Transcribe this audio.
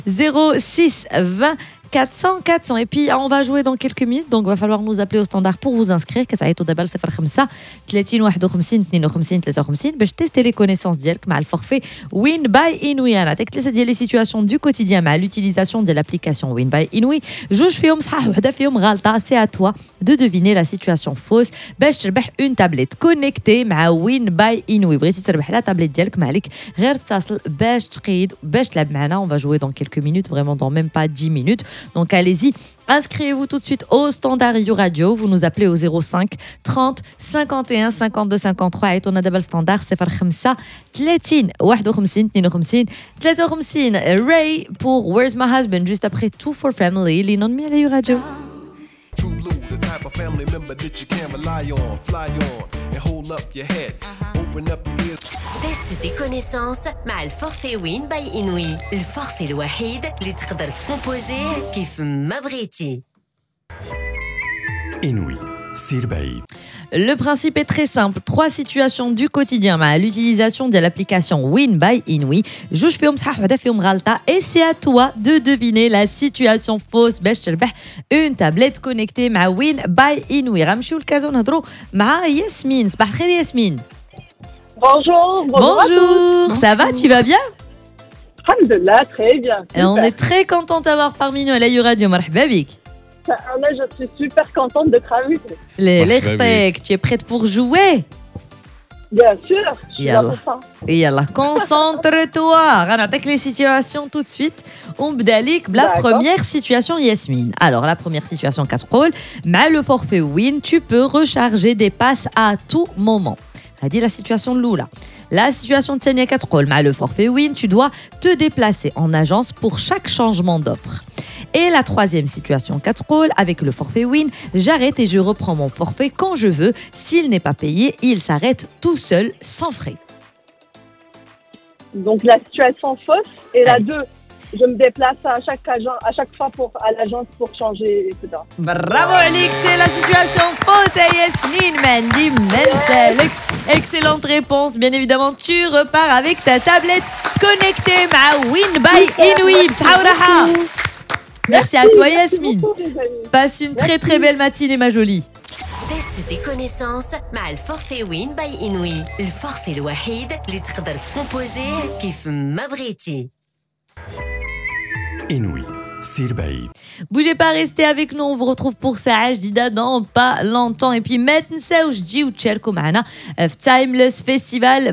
06 20 400 400. Et puis on va jouer dans quelques minutes, donc va falloir nous appeler au standard pour vous inscrire. كتعيطوا دابا ل 05 30 51 52 53 باش tester les connaissances ديالك مع الفورفait Win by Inouï. انا عطيك ثلاثه ديال les situations du quotidien مع l'utilisation de l'application Win by Inouï. جوج فيهم صحاح وحده فيهم غلطه. C'est à toi de deviner la situation fausse باش تربح une tablette connectée مع Win by Inouï. بغيتي تربح لا تابلت ديالك ما عليك غير اتصل باش تقيد باش تلعب معنا. On va jouer dans quelques minutes, vraiment dans même pas 10 minutes. Donc allez-y, inscrivez-vous tout de suite au standard You Radio. Vous nous appelez au 05 30 51 52 53. Et on a d'abord le standard 05 30 51 52 53. Ray pour Where's My Husband juste après Two for Family. Les noms de You Radio. True blue, the type of family member that you can rely on, fly on, and hold up your head, open up your ears. Teste tes connaissances مع الفورفي وين باي إنوي. الفورفي الوحيد اللي تقدر تكومبوزيه كيف ما بغيتي. إنوي سير بعيد. Le principe est très simple. 3 situations du quotidien à l'utilisation de l'application Win by Inouï. جوج فيهم صحاح وحده فيهم غلطة. Et c'est à toi de deviner la situation fausse باش تربح une tablette connectée مع Win by Inouï. غنمشيو لكازا نهضروا مع ياسمين. صباح الخير ياسمين. Bonjour. Bonjour. Ça va, tu vas bien? Alhamdulillah, très bien. Et on est très content d'avoir parmi nous à la You Radio. مرحبا بك. Là, je suis super contente d'être avec vous. Les tu es prête pour jouer? Bien sûr, je suis là pour ça. يلا concentre-toi. غنعطيك les situations tout de suite. ونبدا لك بلا première situation Yasmine. Alors la première situation كتقول مع le forfait Win tu peux recharger des passes à tout moment. هذه la situation الأولى. La situation الثانية كتقول مع le forfait Win tu dois te déplacer en agence pour chaque changement d'offre. Et la troisième situation كتقول avec le forfait Win j'arrête et je reprends mon forfait quand je veux. S'il n'est pas payé, il s'arrête tout seul sans frais. Donc la situation fausse et la 2, je me déplace à chaque fois à l'agence pour changer, etc. Bravo عليك, c'est la situation fausse à Yasmine Mandi Menselek. Excellente réponse, bien évidemment tu repars avec ta tablette connectée مع Win by Inouï. بصحة وراحة. Merci à toi Yasmine. Passe une très très belle matinée ma jolie. Teste tes connaissances مع الفورفي وين باي إنوي. الفورفي الوحيد اللي تقدر تكومبوزيه كيف ما بغيتي. إنوي سير بعيد. Bougez pas, restez avec nous, on vous retrouve pour Sa'a Jdida dans pas longtemps. Et puis ما تنساوش تجيو تشاركوا معنا في Timeless Festival